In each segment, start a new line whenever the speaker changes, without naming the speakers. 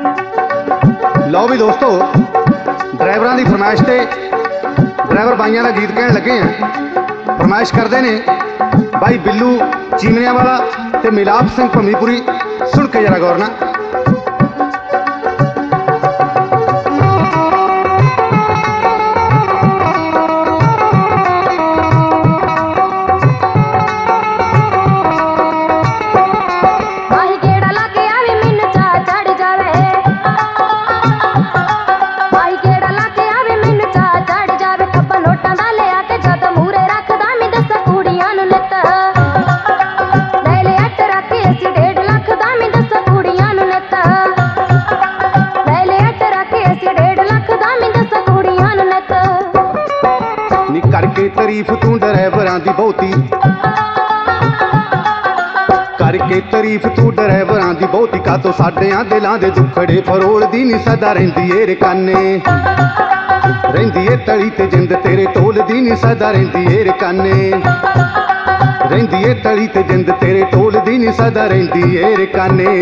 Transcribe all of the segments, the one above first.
लो भी दोस्तों, ड्राइवरां दी फरमाइश ते ड्राइवर भाइयों का गीत कहन लगे हैं। फरमाइश करते ने भाई बिल्लू चीमनिया वाला ते मिलाप सिंह भमीपुरी। सुन के जरा गौर ना। करके तारीफ तू ड्राइवरां दी बहुती, करके तारीफ तू ड्राइवरां दी बहुती। का तो साडियां दिलां दे दुखड़े फरोल दी नी सदा रहिंदी ए रकाने, रहिंदी ए तली ते जिंद तेरे टोल दी नी सदा रहिंदी ए रकाने, रहिंदी ए तली ते जिंद तेरे टोल दी नी सदा रहिंदी ए रकाने।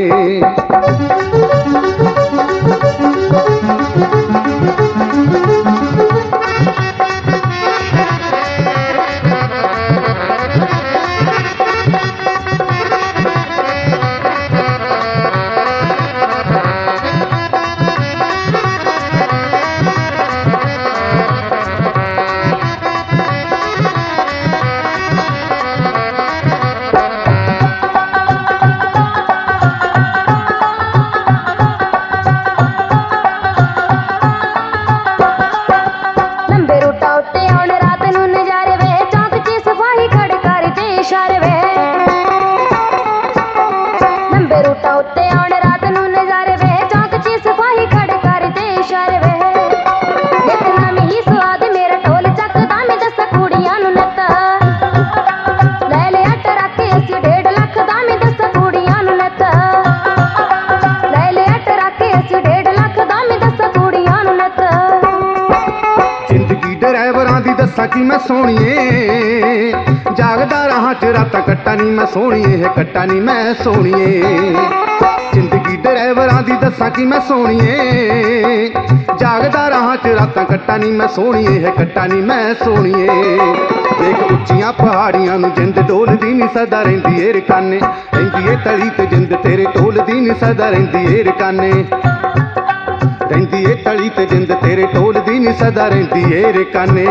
ड्राइवरां दी दस्सां कि मैं सोहणीए, जागदा राहां च रातां कट्टा नी मैं सोहणीए, है कट्टा नी मैं सोहणीए। जिंदगी ड्राइवरां दी दस्सां कि मैं सोहणीए, जागदा राहां च रातां कट्टा नी मैं सोहणीए, है कट्टा नी मैं सोहणीए। देख उच्चियां पहाड़ियां नूं जिंद डोलदी नी सदा रहिंदी ए रकाने, रहिंदी ए तली ते जिंद तेरे टोलदी नी सदा रहिंदी ए रकाने, रहिंदी ए तली ते जिंद तेरे टोल दी नी सदा रहिंदी ए रकाने।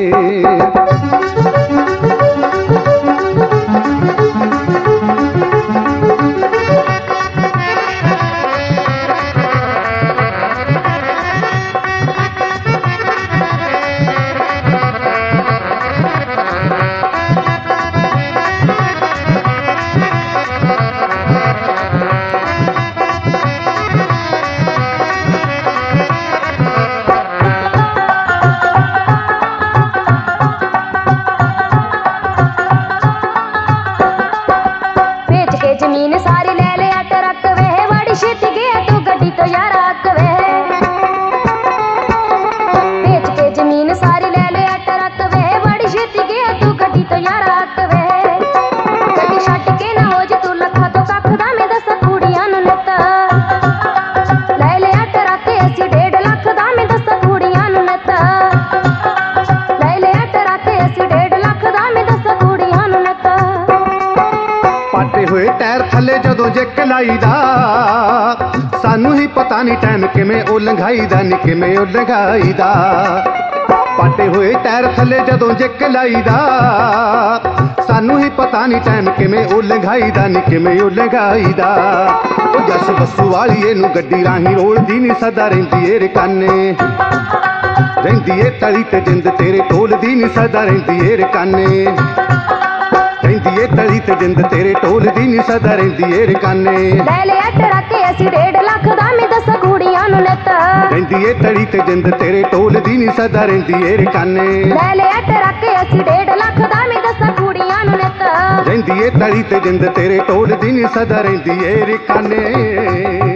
टायर थले जदों जिक लाईदा, सानू ही पता नहीं टाइम किवें ओ लंघाईदा, नी किवें ओ लंघाईदा। पाटे हुए टायर थले जदों जिक लाईदा, सानू ही पता नहीं टाइम किवें ओ लंघाईदा, नी किवें ओ लंघाईदा। ओ जस बस्सू वाली नूं गड्डी राहीं रोलदी नी सदा रहिंदी ए रकाने, रहिंदी ए तली ते जिंद तेरे टोलदी नी सदा रहिंदी ए रकाने, रहिंदी ए तली ते जिंद तेरे टोलदी नी सदा रहिंदी ए रकाने।
ले लिया ट्रक असी 1.5 लाख दा मैं 10 कुड़ियां नूं लैता,
रहिंदी ए तली ते जिंद तेरे टोलदी नी सदा रहिंदी ए रकाने।
ले लिया ट्रक असी 1.5 लाख दा मैं 10 कुड़ियां नूं लैता,
रहिंदी ए तली ते जिंद तेरे टोलदी नी सदा रहिंदी ए रकाने।